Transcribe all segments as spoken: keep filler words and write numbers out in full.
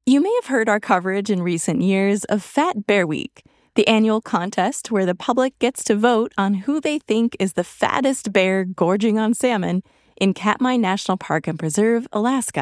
You may have heard our coverage in recent years of Fat Bear Week, the annual contest where the public gets to vote on who they think is the fattest bear gorging on salmon in Katmai National Park and Preserve, Alaska.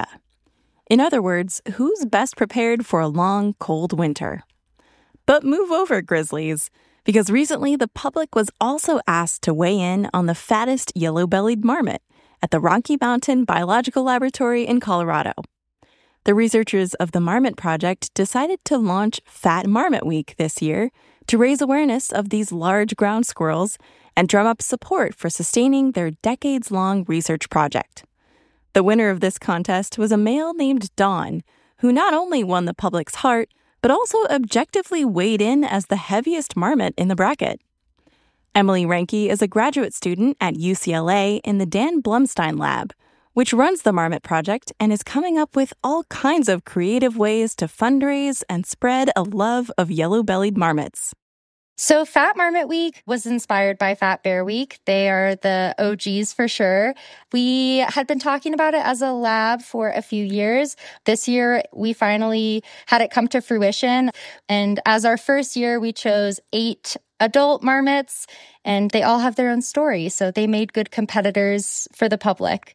In other words, who's best prepared for a long, cold winter. But move over, Grizzlies, because recently the public was also asked to weigh in on the fattest yellow-bellied marmot at the Rocky Mountain Biological Laboratory in Colorado. The researchers of the Marmot Project decided to launch Fat Marmot Week this year to raise awareness of these large ground squirrels and drum up support for sustaining their decades-long research project. The winner of this contest was a male named Don, who not only won the public's heart, but also objectively weighed in as the heaviest marmot in the bracket. Emily Reinke is a graduate student at U C L A in the Dan Blumstein Lab, which runs the Marmot Project and is coming up with all kinds of creative ways to fundraise and spread a love of yellow-bellied marmots. So Fat Marmot Week was inspired by Fat Bear Week. They are the O Gs for sure. We had been talking about it as a lab for a few years. This year, we finally had it come to fruition. And as our first year, we chose eight adult marmots, and they all have their own story. So they made good competitors for the public.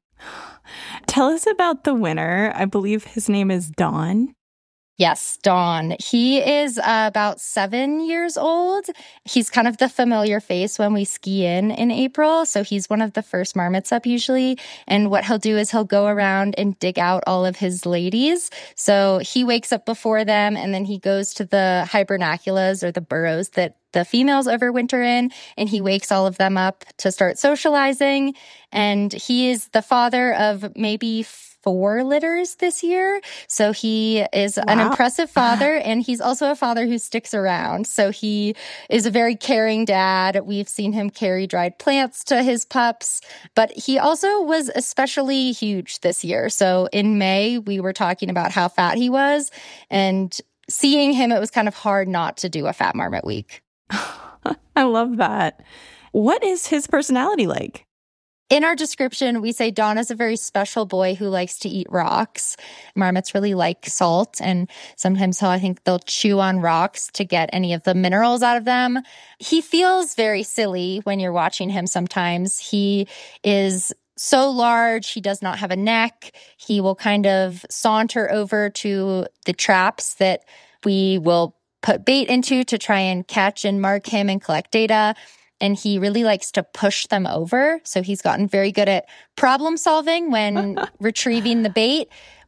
Tell us about the winner. I believe his name is Don. Yes, Don. He is uh, about seven years old. He's kind of the familiar face when we ski in in April. So he's one of the first marmots up usually. And what he'll do is he'll go around and dig out all of his ladies. So he wakes up before them and then he goes to the hibernaculas or the burrows that the females overwinter in, and he wakes all of them up to start socializing. And he is the father of maybe four litters this year. So he is wow. an impressive father, and he's also a father who sticks around. So he is a very caring dad. We've seen him carry dried plants to his pups, but he also was especially huge this year. So in May, we were talking about how fat he was, and seeing him, it was kind of hard not to do a Fat Marmot Week. I love that. What is his personality like? In our description, we say Don is a very special boy who likes to eat rocks. Marmots really like salt, and sometimes he'll, I think they'll chew on rocks to get any of the minerals out of them. He feels very silly when you're watching him sometimes. He is so large, he does not have a neck. He will kind of saunter over to the traps that we will put bait into to try and catch and mark him and collect data. And he really likes to push them over. So he's gotten very good at problem solving when retrieving the bait.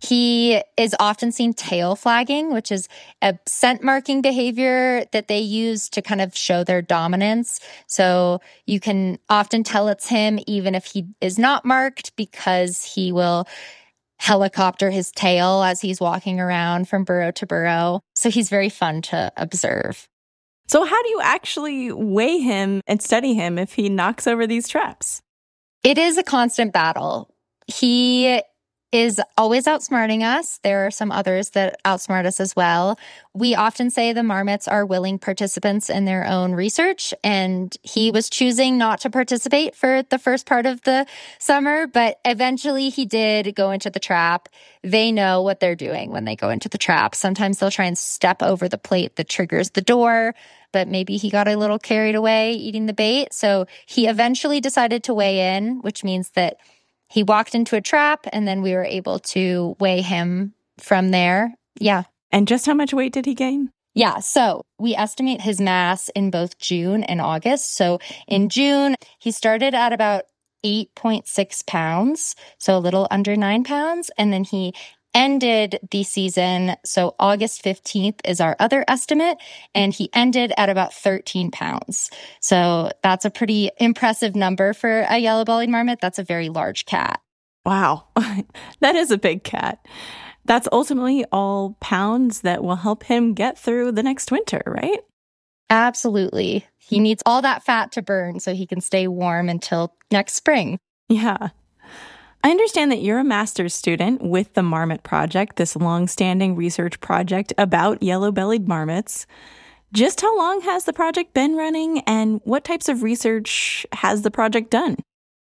He is often seen tail flagging, which is a scent marking behavior that they use to kind of show their dominance. So you can often tell it's him even if he is not marked, because he will helicopter his tail as he's walking around from burrow to burrow. So he's very fun to observe. So how do you actually weigh him and study him if he knocks over these traps? It is a constant battle. He is always outsmarting us. There are some others that outsmart us as well. We often say the marmots are willing participants in their own research, and he was choosing not to participate for the first part of the summer, but eventually he did go into the trap. They know what they're doing when they go into the trap. Sometimes they'll try and step over the plate that triggers the door, but maybe he got a little carried away eating the bait. So he eventually decided to weigh in, which means that he walked into a trap, and then we were able to weigh him from there. Yeah. And just how much weight did he gain? Yeah. So we estimate his mass in both June and August. So in June, he started at about eight point six pounds, so a little under nine pounds. And then he ended the season, so August fifteenth is our other estimate, and he ended at about thirteen pounds. So that's a pretty impressive number for a yellow-bellied marmot. That's a very large cat. Wow, that is a big cat. That's ultimately all pounds that will help him get through the next winter, right? Absolutely. He needs all that fat to burn so he can stay warm until next spring. Yeah. I understand that you're a master's student with the Marmot Project, this long-standing research project about yellow-bellied marmots. Just how long has the project been running, and what types of research has the project done?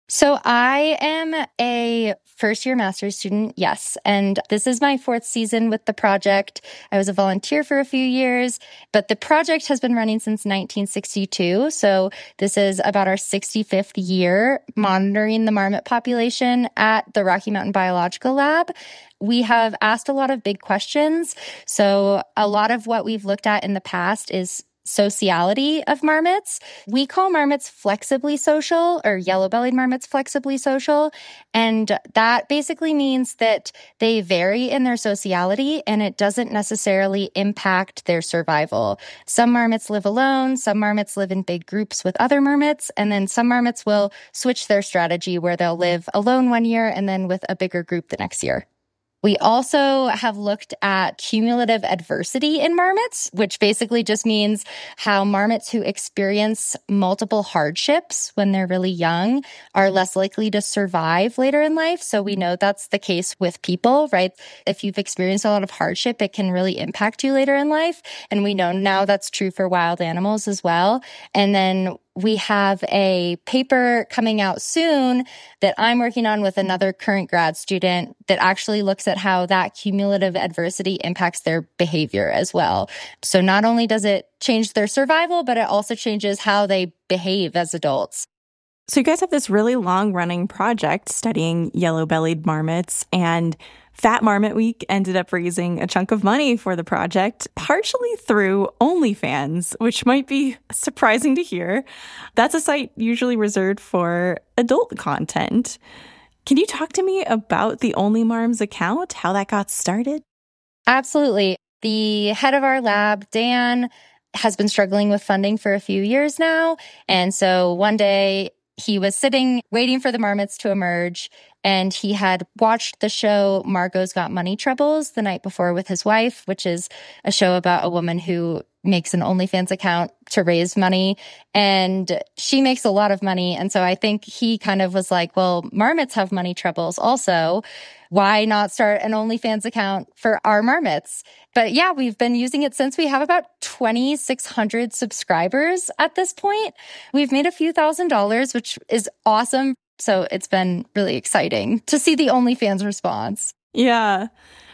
So I am a first-year master's student, yes, and this is my fourth season with the project. I was a volunteer for a few years, but the project has been running since nineteen sixty-two, so this is about our sixty-fifth year monitoring the marmot population at the Rocky Mountain Biological Lab. We have asked a lot of big questions, so a lot of what we've looked at in the past is sociality of marmots. We call marmots flexibly social, or yellow-bellied marmots flexibly social. And that basically means that they vary in their sociality and it doesn't necessarily impact their survival. Some marmots live alone, some marmots live in big groups with other marmots, and then some marmots will switch their strategy where they'll live alone one year and then with a bigger group the next year. We also have looked at cumulative adversity in marmots, which basically just means how marmots who experience multiple hardships when they're really young are less likely to survive later in life. So we know that's the case with people, right? If you've experienced a lot of hardship, it can really impact you later in life. And we know now that's true for wild animals as well. And then we have a paper coming out soon that I'm working on with another current grad student that actually looks at how that cumulative adversity impacts their behavior as well. So not only does it change their survival, but it also changes how they behave as adults. So you guys have this really long-running project studying yellow-bellied marmots, and Fat Marmot Week ended up raising a chunk of money for the project, partially through OnlyFans, which might be surprising to hear. That's a site usually reserved for adult content. Can you talk to me about the OnlyMarms account, how that got started? Absolutely. The head of our lab, Dan, has been struggling with funding for a few years now. And so one day he was sitting waiting for the marmots to emerge, and he had watched the show Margot's Got Money Troubles the night before with his wife, which is a show about a woman who makes an OnlyFans account to raise money, and she makes a lot of money. And so I think he kind of was like, well, marmots have money troubles also. Why not start an OnlyFans account for our marmots? But yeah, we've been using it since. We have about twenty-six hundred subscribers at this point. We've made a few thousand dollars, which is awesome. So it's been really exciting to see the OnlyFans response. Yeah.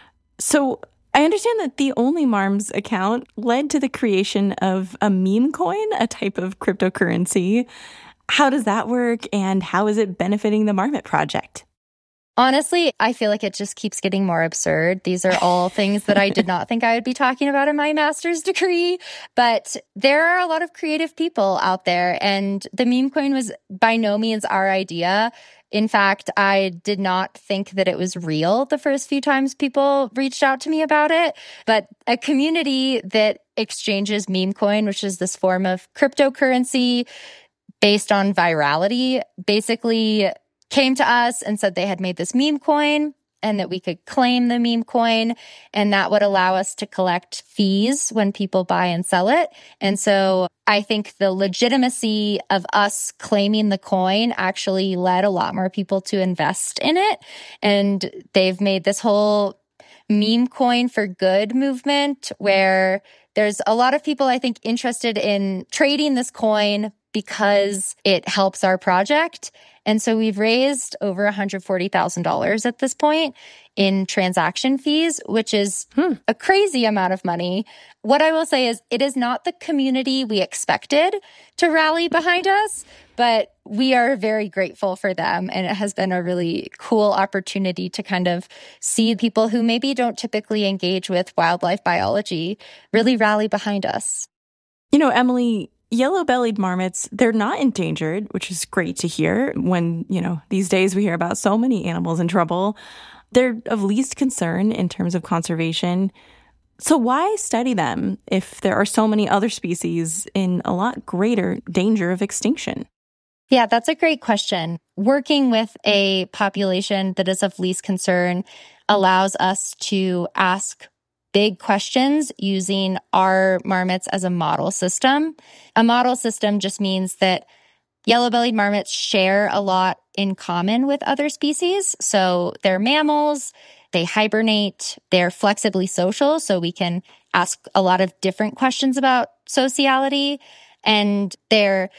So I understand that the OnlyMarms account led to the creation of a meme coin, a type of cryptocurrency. How does that work, and how is it benefiting the Marmot Project? Honestly, I feel like it just keeps getting more absurd. These are all things that I did not think I would be talking about in my master's degree. But there are a lot of creative people out there, and the meme coin was by no means our idea. In fact, I did not think that it was real the first few times people reached out to me about it. But a community that exchanges meme coin, which is this form of cryptocurrency based on virality, basically came to us and said they had made this meme coin and that we could claim the meme coin, and that would allow us to collect fees when people buy and sell it. And so I think the legitimacy of us claiming the coin actually led a lot more people to invest in it. And they've made this whole meme coin for good movement where there's a lot of people, I think, interested in trading this coin because it helps our project. And so we've raised over one hundred forty thousand dollars at this point in transaction fees, which is hmm. a crazy amount of money. What I will say is it is not the community we expected to rally behind us, but we are very grateful for them. And it has been a really cool opportunity to kind of see people who maybe don't typically engage with wildlife biology really rally behind us. You know, Emily, yellow-bellied marmots, they're not endangered, which is great to hear when, you know, these days we hear about so many animals in trouble. They're of least concern in terms of conservation. So why study them if there are so many other species in a lot greater danger of extinction? Yeah, that's a great question. Working with a population that is of least concern allows us to ask big questions using our marmots as a model system. A model system just means that yellow-bellied marmots share a lot in common with other species. So they're mammals, they hibernate, they're flexibly social, so we can ask a lot of different questions about sociality, and they're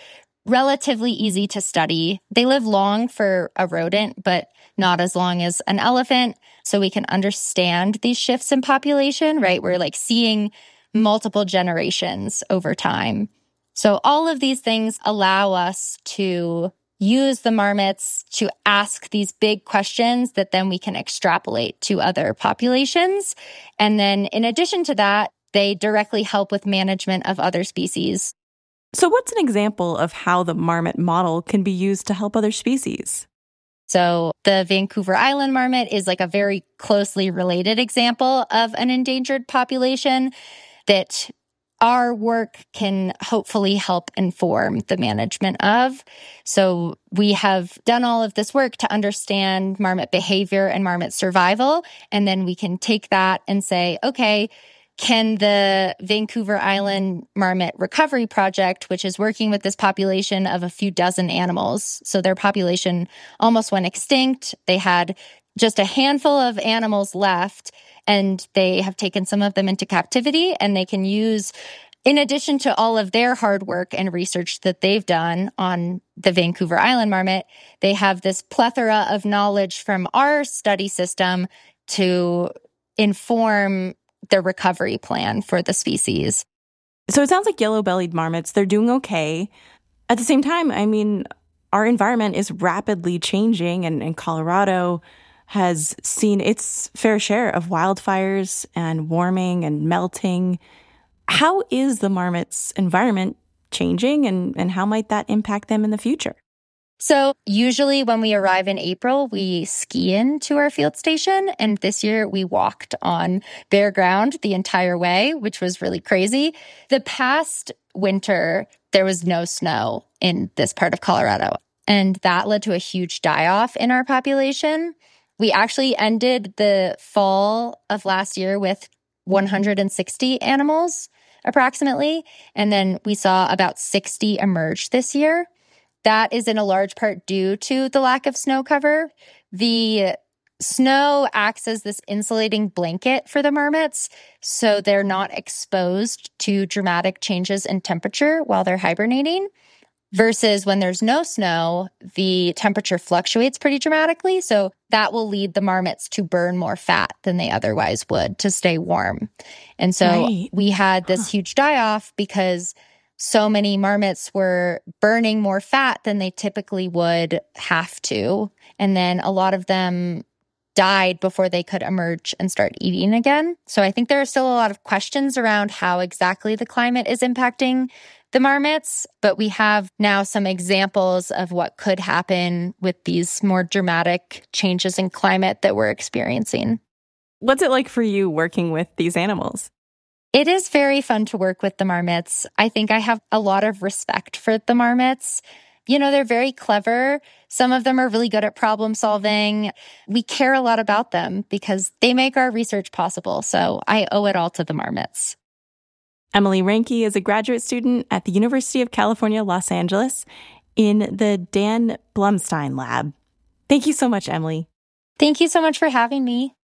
relatively easy to study. They live long for a rodent, but not as long as an elephant. So we can understand these shifts in population, right? We're like seeing multiple generations over time. So all of these things allow us to use the marmots to ask these big questions that then we can extrapolate to other populations. And then in addition to that, they directly help with management of other species. So what's an example of how the marmot model can be used to help other species? So the Vancouver Island marmot is like a very closely related example of an endangered population that our work can hopefully help inform the management of. So we have done all of this work to understand marmot behavior and marmot survival, and then we can take that and say, okay, can the Vancouver Island Marmot Recovery Project, which is working with this population of a few dozen animals, so their population almost went extinct. They had just a handful of animals left, and they have taken some of them into captivity, and they can use, in addition to all of their hard work and research that they've done on the Vancouver Island marmot, they have this plethora of knowledge from our study system to inform the recovery plan for the species. So it sounds like yellow-bellied marmots, they're doing okay. At the same time, I mean, our environment is rapidly changing, and, and Colorado has seen its fair share of wildfires and warming and melting. How is the marmot's environment changing, and, and how might that impact them in the future? So usually when we arrive in April, we ski into our field station. And this year we walked on bare ground the entire way, which was really crazy. The past winter, there was no snow in this part of Colorado. And that led to a huge die-off in our population. We actually ended the fall of last year with one hundred sixty animals, approximately. And then we saw about sixty emerge this year. That is in a large part due to the lack of snow cover. The snow acts as this insulating blanket for the marmots, so they're not exposed to dramatic changes in temperature while they're hibernating. Versus when there's no snow, the temperature fluctuates pretty dramatically, so that will lead the marmots to burn more fat than they otherwise would to stay warm. And so Right. we had this huge die-off because so many marmots were burning more fat than they typically would have to. And then a lot of them died before they could emerge and start eating again. So I think there are still a lot of questions around how exactly the climate is impacting the marmots, but we have now some examples of what could happen with these more dramatic changes in climate that we're experiencing. What's it like for you working with these animals? It is very fun to work with the marmots. I think I have a lot of respect for the marmots. You know, they're very clever. Some of them are really good at problem solving. We care a lot about them because they make our research possible. So I owe it all to the marmots. Emily Reinke is a graduate student at the University of California, Los Angeles in the Dan Blumstein Lab. Thank you so much, Emily. Thank you so much for having me.